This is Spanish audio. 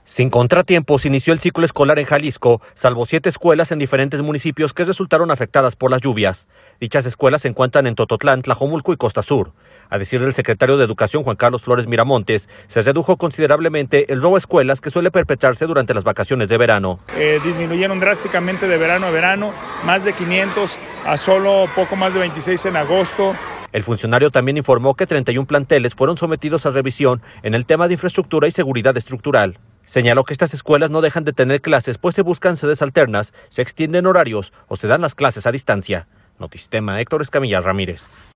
Sin contratiempos, inició el ciclo escolar en Jalisco, salvo 7 escuelas en diferentes municipios que resultaron afectadas por las lluvias. Dichas escuelas se encuentran en Tototlán, Tlajomulco y Costa Sur. A decir del secretario de Educación, Juan Carlos Flores Miramontes, se redujo considerablemente el robo a escuelas que suele perpetrarse durante las vacaciones de verano. Disminuyeron drásticamente de verano a verano, más de 500 a solo poco más de 26 en agosto. El funcionario también informó que 31 planteles fueron sometidos a revisión en el tema de infraestructura y seguridad estructural. Señaló que estas escuelas no dejan de tener clases, pues se buscan sedes alternas, se extienden horarios o se dan las clases a distancia. Notistema, Héctor Escamilla Ramírez.